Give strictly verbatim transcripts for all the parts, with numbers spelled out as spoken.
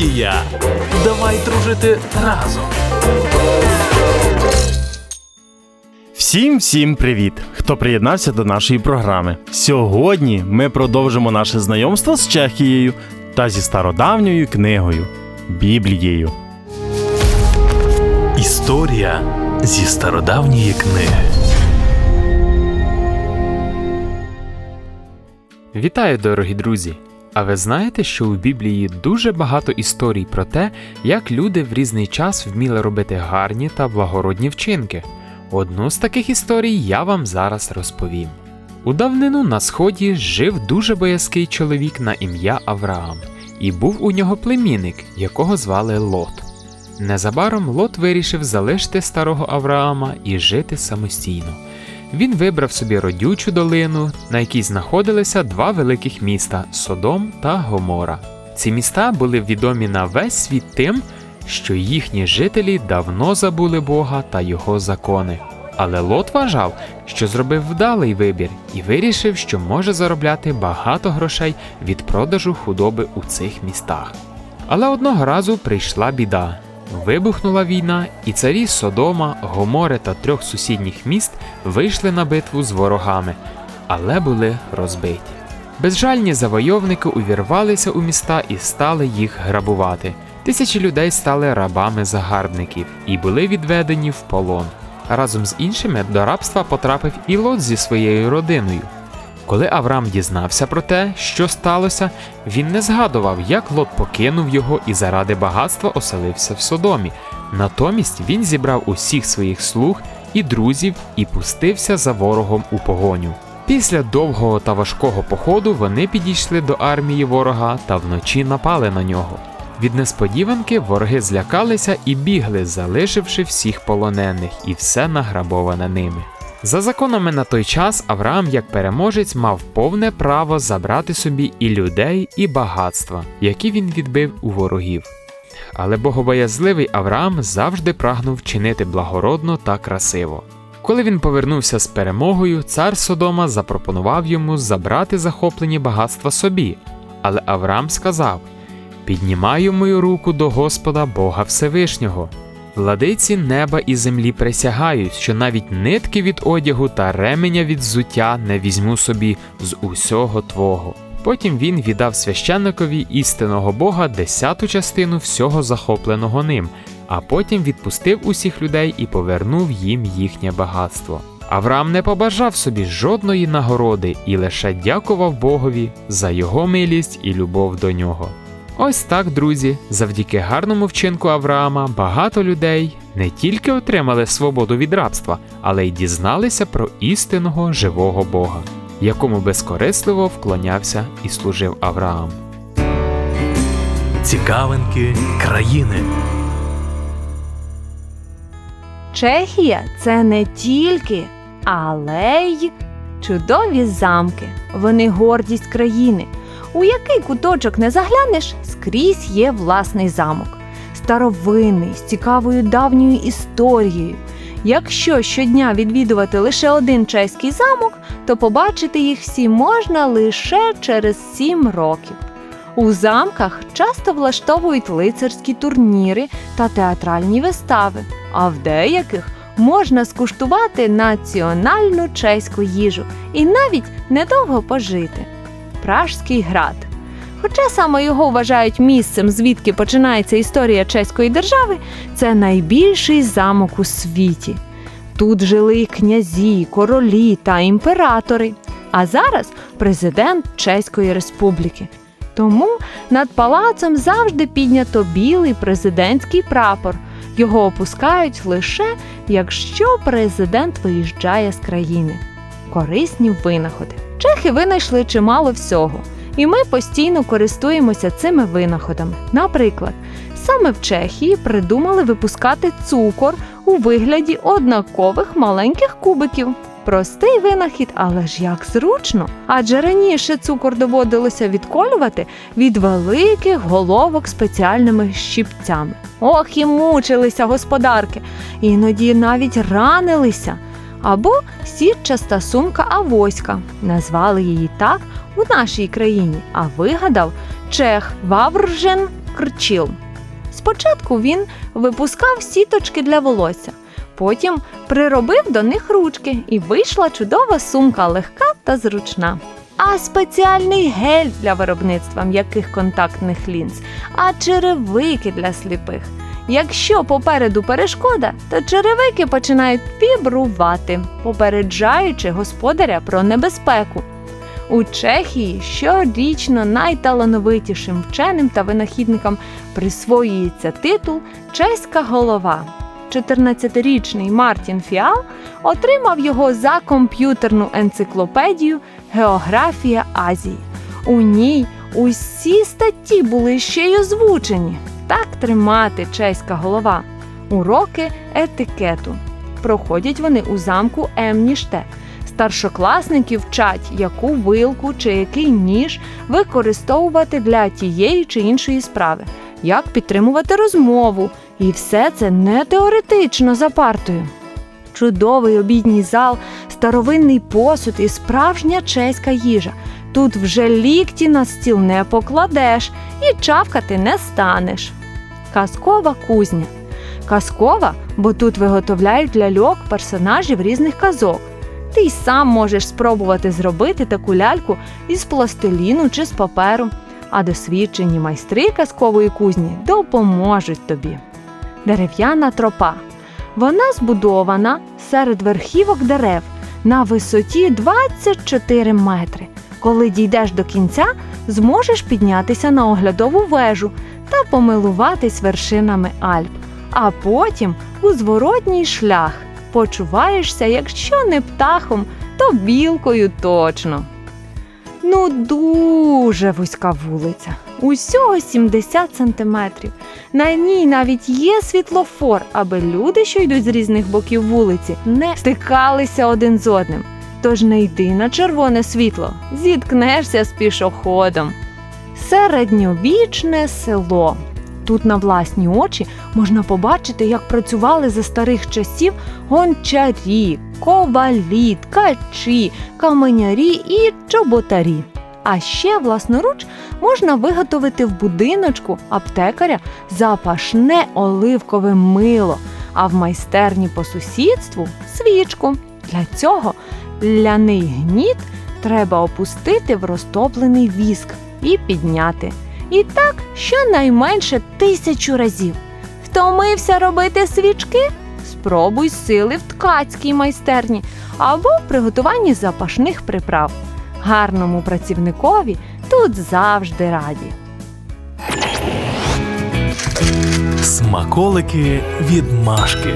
студія. Давай дружити разом. Всім-всім привіт, хто приєднався до нашої програми. Сьогодні ми продовжимо наше знайомство з Чехією та зі стародавньою книгою – Біблією. Історія зі стародавньої книги. Вітаю, дорогі друзі! А ви знаєте, що у Біблії дуже багато історій про те, як люди в різний час вміли робити гарні та благородні вчинки? Одну з таких історій я вам зараз розповім. У давнину на Сході жив дуже боязкий чоловік на ім'я Авраам, і був у нього племінник, якого звали Лот. Незабаром Лот вирішив залишити старого Авраама і жити самостійно. Він вибрав собі родючу долину, на якій знаходилися два великих міста – Содом та Гомора. Ці міста були відомі на весь світ тим, що їхні жителі давно забули Бога та Його закони. Але Лот вважав, що зробив вдалий вибір і вирішив, що може заробляти багато грошей від продажу худоби у цих містах. Але одного разу прийшла біда. Вибухнула війна, і царі Содома, Гомори та трьох сусідніх міст вийшли на битву з ворогами, але були розбиті. Безжальні завойовники увірвалися у міста і стали їх грабувати. Тисячі людей стали рабами загарбників і були відведені в полон. Разом з іншими до рабства потрапив і Лот зі своєю родиною. Коли Авраам дізнався про те, що сталося, він не згадував, як Лот покинув його і заради багатства оселився в Содомі. Натомість він зібрав усіх своїх слуг і друзів і пустився за ворогом у погоню. Після довгого та важкого походу вони підійшли до армії ворога та вночі напали на нього. Від несподіванки вороги злякалися і бігли, залишивши всіх полонених і все награбоване ними. За законами на той час Авраам як переможець мав повне право забрати собі і людей, і багатства, які він відбив у ворогів. Але богобоязливий Авраам завжди прагнув чинити благородно та красиво. Коли він повернувся з перемогою, цар Содома запропонував йому забрати захоплені багатства собі. Але Авраам сказав: «Піднімаю мою руку до Господа Бога Всевишнього. Владиці неба і землі присягають, що навіть нитки від одягу та ременя від взуття не візьму собі з усього твого». Потім він віддав священникові істинного Бога десяту частину всього захопленого ним, а потім відпустив усіх людей і повернув їм їхнє багатство. Авраам не побажав собі жодної нагороди і лише дякував Богові за його милість і любов до нього. Ось так, друзі, завдяки гарному вчинку Авраама багато людей не тільки отримали свободу від рабства, але й дізналися про істинного живого Бога, якому безкорисливо вклонявся і служив Авраам. Цікавинки країни. Чехія – це не тільки, але й чудові замки. Вони гордість країни. У який куточок не заглянеш, скрізь є власний замок. Старовинний, з цікавою давньою історією. Якщо щодня відвідувати лише один чеський замок, то побачити їх всі можна лише через сім років. У замках часто влаштовують лицарські турніри та театральні вистави, а в деяких можна скуштувати національну чеську їжу і навіть недовго пожити. Пражський град. Хоча саме його вважають місцем, звідки починається історія чеської держави, це найбільший замок у світі. Тут жили князі, королі та імператори, а зараз президент Чеської Республіки. Тому над палацом завжди піднято білий президентський прапор. Його опускають лише, якщо президент виїжджає з країни. Корисні винаходи. Чехи винайшли чимало всього, і ми постійно користуємося цими винаходами. Наприклад, саме в Чехії придумали випускати цукор у вигляді однакових маленьких кубиків. Простий винахід, але ж як зручно. Адже раніше цукор доводилося відколювати від великих головок спеціальними щипцями. Ох, і мучилися господарки, іноді навіть ранилися. Або сітчаста сумка авоська. Назвали її так у нашій країні, а вигадав чех Вавржен Крчил. Спочатку він випускав сіточки для волосся, потім приробив до них ручки і вийшла чудова сумка, легка та зручна. А спеціальний гель для виробництва м'яких контактних лінз, а черевики для сліпих. Якщо попереду перешкода, то черевики починають вібрувати, попереджаючи господаря про небезпеку. У Чехії щорічно найталановитішим вченим та винахідникам присвоюється титул «Чеська голова». чотирнадцятирічний Мартін Фіал отримав його за комп'ютерну енциклопедію «Географія Азії». У ній усі статті були ще й озвучені. Так тримати чеська голова. Уроки етикету. Проходять вони у замку Емніштек. Старшокласники вчать, яку вилку чи який ніж використовувати для тієї чи іншої справи, як підтримувати розмову. І все це не теоретично за партою. Чудовий обідній зал, старовинний посуд і справжня чеська їжа. Тут вже лікті на стіл не покладеш і чавкати не станеш. Казкова кузня. Казкова, бо тут виготовляють ляльок персонажів різних казок. Ти й сам можеш спробувати зробити таку ляльку із пластиліну чи з паперу, а досвідчені майстри казкової кузні допоможуть тобі. Дерев'яна тропа. Вона збудована серед верхівок дерев на висоті двадцять чотири метри. Коли дійдеш до кінця, зможеш піднятися на оглядову вежу та помилуватись вершинами Альп. А потім у зворотній шлях почуваєшся, якщо не птахом, то білкою точно. Ну, дуже вузька вулиця. Усього сімдесят сантиметрів. На ній навіть є світлофор, аби люди, що йдуть з різних боків вулиці, не стикалися один з одним. Тож не йди на червоне світло, зіткнешся з пішоходом. Середньовічне село. Тут на власні очі можна побачити, як працювали за старих часів гончарі, ковалі, ткачі, каменярі і чоботарі. А ще власноруч можна виготовити в будиночку аптекаря запашне оливкове мило, а в майстерні по сусідству – свічку. Для цього ляний гніт треба опустити в розтоплений віск і підняти. І так щонайменше тисячу разів. Втомився робити свічки? Спробуй сили в ткацькій майстерні або в приготуванні запашних приправ. Гарному працівникові тут завжди раді. Смаколики від Машки.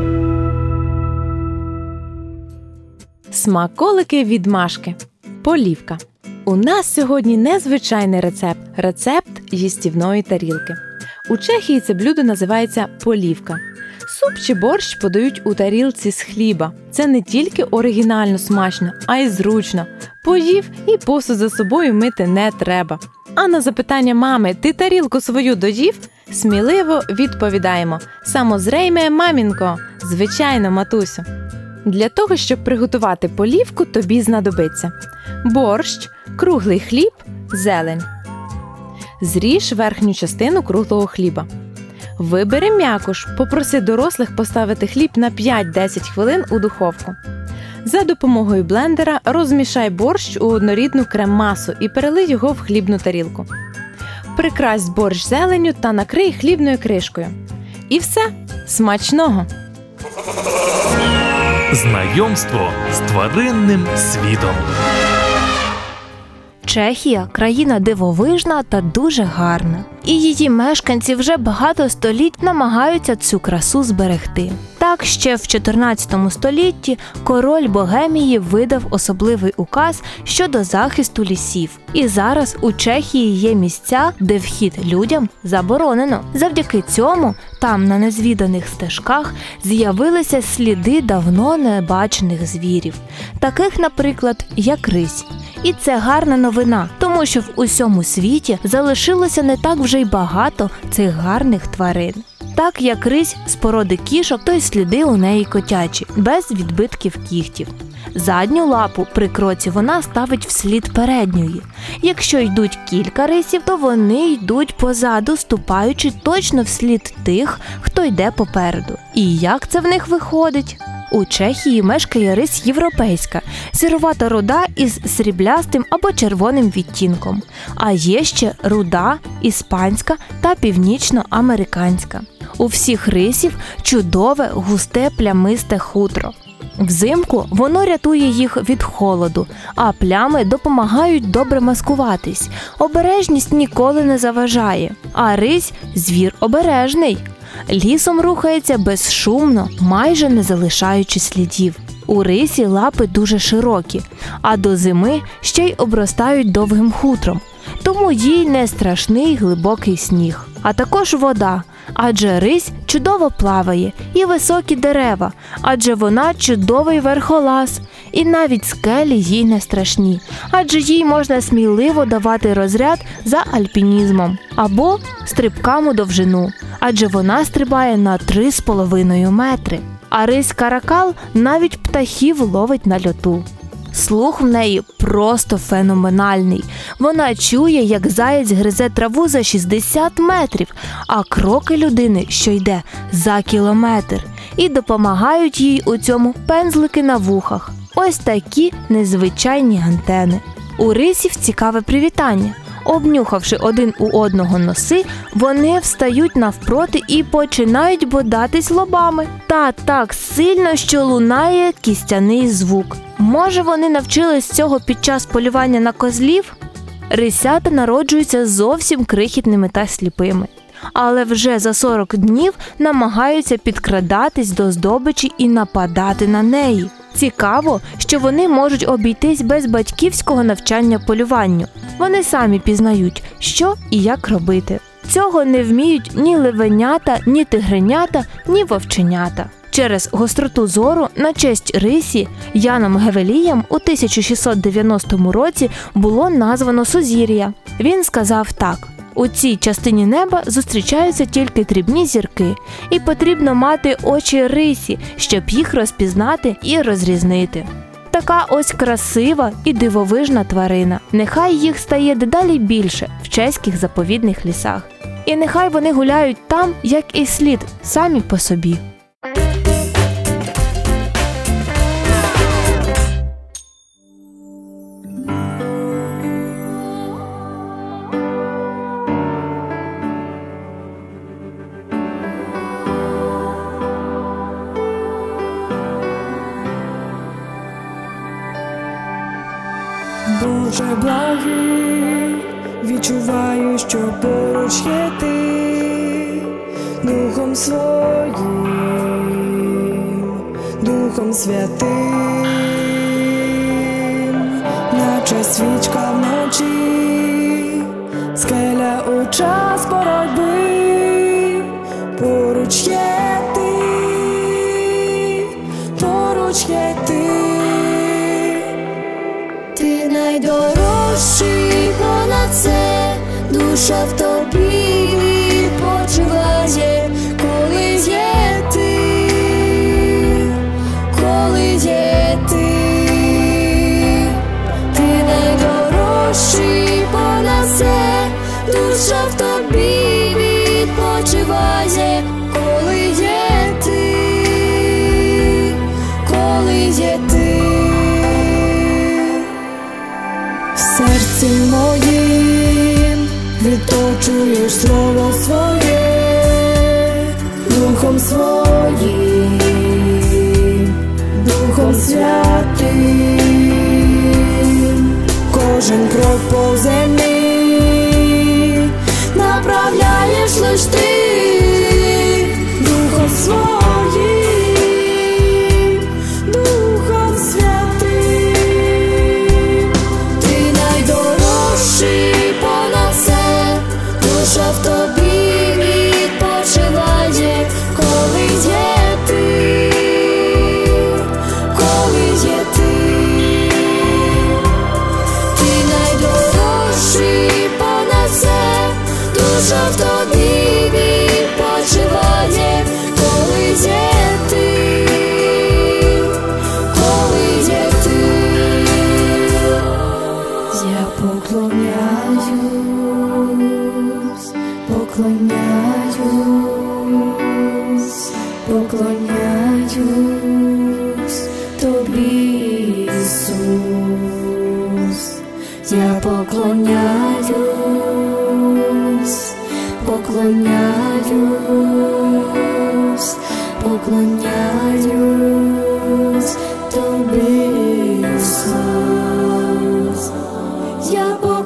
Смаколики від Машки. Полівка. У нас сьогодні незвичайний рецепт – рецепт їстівної тарілки. У Чехії це блюдо називається полівка. Суп чи борщ подають у тарілці з хліба. Це не тільки оригінально смачно, а й зручно. Поїв і посуд за собою мити не треба. А на запитання мами «Ти тарілку свою доїв?» сміливо відповідаємо «Самозрейме, мамінко!» Звичайно, матусю. Для того, щоб приготувати полівку, тобі знадобиться борщ, круглий хліб, зелень. Зріж верхню частину круглого хліба. Вибери м'якош, попроси дорослих поставити хліб на п'ять-десять хвилин у духовку. За допомогою блендера розмішай борщ у однорідну крем-масу і перелий його в хлібну тарілку. Прикрась борщ зеленню та накрий хлібною кришкою. І все! Смачного! Знайомство з тваринним світом. Чехія – країна дивовижна та дуже гарна. І її мешканці вже багато століть намагаються цю красу зберегти. Так, ще в чотирнадцятому столітті король Богемії видав особливий указ щодо захисту лісів. І зараз у Чехії є місця, де вхід людям заборонено. Завдяки цьому там на незвіданих стежках з'явилися сліди давно небачених звірів. Таких, наприклад, як рись. І це гарна новина, тому що в усьому світі залишилося не так вже й багато цих гарних тварин. Так як рись з породи кішок, то й сліди у неї котячі, без відбитків кігтів. Задню лапу при кроці вона ставить вслід передньої. Якщо йдуть кілька рисів, то вони йдуть позаду, ступаючи точно вслід тих, хто йде попереду. І як це в них виходить? У Чехії мешкає рись європейська, сіровата руда із сріблястим або червоним відтінком. А є ще руда, іспанська та північноамериканська. У всіх рисів чудове, густе, плямисте хутро. Взимку воно рятує їх від холоду, а плями допомагають добре маскуватись. Обережність ніколи не заважає, а рись – звір обережний. Лісом рухається безшумно, майже не залишаючи слідів. У рисі лапи дуже широкі, а до зими ще й обростають довгим хутром. Тому їй не страшний глибокий сніг. А також вода, адже рись чудово плаває, і високі дерева, адже вона чудовий верхолаз. І навіть скелі їй не страшні, адже їй можна сміливо давати розряд за альпінізмом або стрибкам у довжину, адже вона стрибає на три з половиною метри. А рись каракал навіть птахів ловить на льоту. Слух в неї просто феноменальний. Вона чує, як заєць гризе траву за шістдесят метрів, а кроки людини, що йде, за кілометр. І допомагають їй у цьому пензлики на вухах. Ось такі незвичайні антени. У рисів цікаве привітання. Обнюхавши один у одного носи, вони встають навпроти і починають бодатись лобами. Та так сильно, що лунає кістяний звук. Може, вони навчились цього під час полювання на козлів? Рисята народжуються зовсім крихітними та сліпими. Але вже за сорок днів намагаються підкрадатись до здобичі і нападати на неї. Цікаво, що вони можуть обійтись без батьківського навчання полюванню. Вони самі пізнають, що і як робити. Цього не вміють ні левенята, ні тигренята, ні вовченята. Через гостроту зору на честь рисі Яном Гевелієм у тисяча шістсот дев'яностому році було названо сузір'я. Він сказав так: у цій частині неба зустрічаються тільки дрібні зірки, і потрібно мати очі рисі, щоб їх розпізнати і розрізнити. Така ось красива і дивовижна тварина. Нехай їх стає дедалі більше в чеських заповідних лісах. І нехай вони гуляють там, як і слід, самі по собі. Боже благий, відчуваю, що поруч є ти, Духом своїм, Духом святим, наче свічка вночі, скеля у час боротьби, поруч є ти, поруч є ти. Ти найдорожчий понад все, душа в тобі відпочиває, коли є ти, коли є ти. Ти найдорожчий понад все, душа в тобі відпочиває, коли є ти, коли є ти. В серці моїм відточуєш слово своє, Духом своїм, Духом святим, кожен крок по землі направляєш лиш ти, Духом своїм, Духом святим. Ти найдорожчий понад все, душа в тобі відпочиває, коли є ти, коли є ти. Ти найдорожчий понад все, душа в тобі відпочиває, коли є ти, коли є ти. поклоняюсь, поклоняюсь, поклоняюсь тобі, Ісус. Я поклоняюсь, поклоняюсь, поклоняюсь тобі, Ісус. Я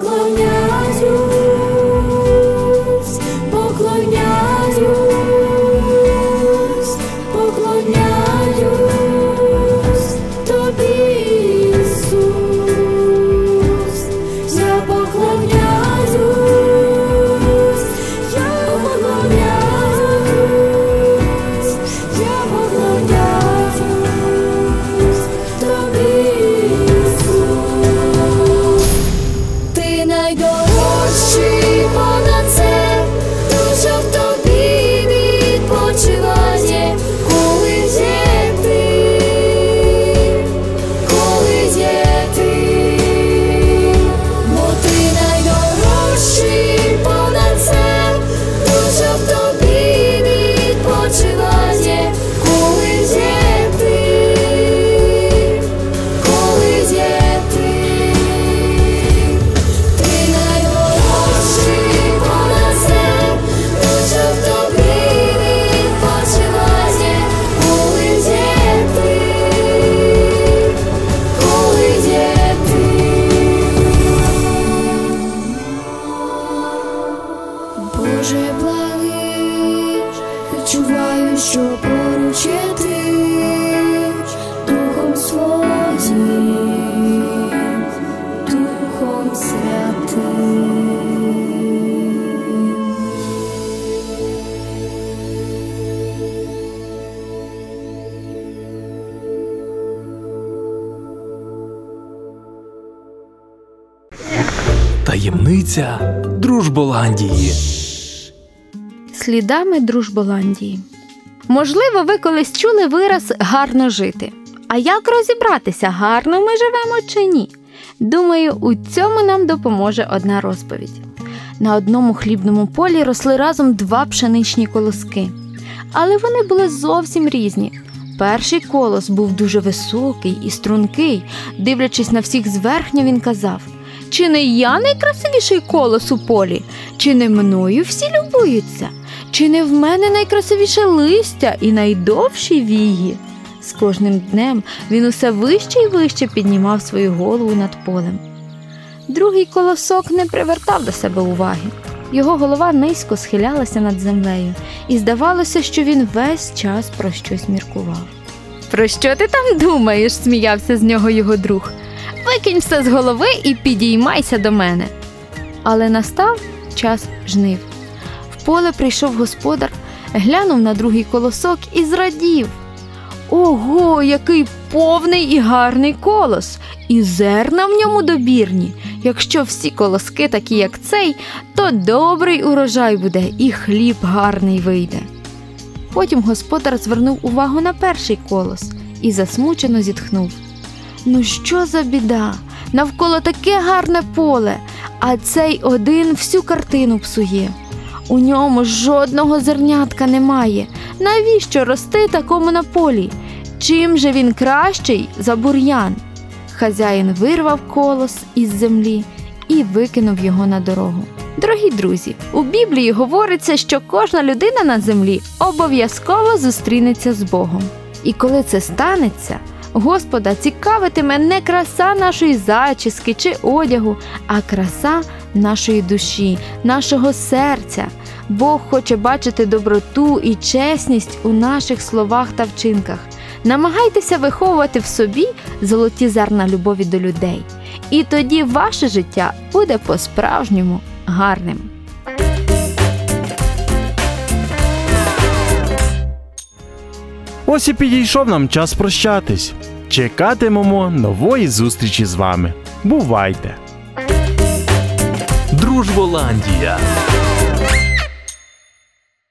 поклоняюсь, поклоняюсь, поклоняюсь тобі, Ісус. Я поклоняюсь, я поклоняюсь, я поклоняюсь тобі, Ісус. Ти найдорожчий понад все, душа в тобі відпочиває, коли є ти, коли є ти. Бо ти найдорожчий понад все, душа в тобі відпочиває, коли є ти, коли є ти. Ти найдорожчий понад все, душа в тобі відпочиває, коли є ти, коли є ти. Боже благий, відчуваю, що поруч є ти, Духом Своїм, Духом Святим. Таємниця Дружболандії. Слідами Дружболандії. Можливо, ви колись чули вираз «гарно жити». А як розібратися, гарно ми живемо чи ні? Думаю, у цьому нам допоможе одна розповідь. На одному хлібному полі росли разом два пшеничні колоски. Але вони були зовсім різні. Перший колос був дуже високий і стрункий. Дивлячись на всіх зверхня, він казав: «Чи не я найкрасивіший колос у полі? Чи не мною всі любуються? Чи не в мене найкрасивіше листя і найдовші вії?» З кожним днем він усе вище і вище піднімав свою голову над полем. Другий колосок не привертав до себе уваги. Його голова низько схилялася над землею, і здавалося, що він весь час про щось міркував. «Про що ти там думаєш?» – сміявся з нього його друг. «Викинь все з голови і підіймайся до мене». Але настав час жнив. В поле прийшов господар, глянув на другий колосок і зрадів. «Ого, який повний і гарний колос! І зерна в ньому добірні! Якщо всі колоски такі, як цей, то добрий урожай буде і хліб гарний вийде». Потім господар звернув увагу на перший колос і засмучено зітхнув. «Ну що за біда? Навколо таке гарне поле, а цей один всю картину псує. У ньому жодного зернятка немає. Навіщо рости такому на полі? Чим же він кращий за бур'ян?» Хазяїн вирвав колос із землі і викинув його на дорогу. Дорогі друзі, у Біблії говориться, що кожна людина на землі обов'язково зустрінеться з Богом. І коли це станеться, Господа цікавитиме не краса нашої зачіски чи одягу, а краса нашої душі, нашого серця. Бог хоче бачити доброту і чесність у наших словах та вчинках. Намагайтеся виховувати в собі золоті зерна любові до людей. І тоді ваше життя буде по-справжньому гарним. Ось і підійшов нам час прощатись. Чекатимемо нової зустрічі з вами. Бувайте! Дружболандія.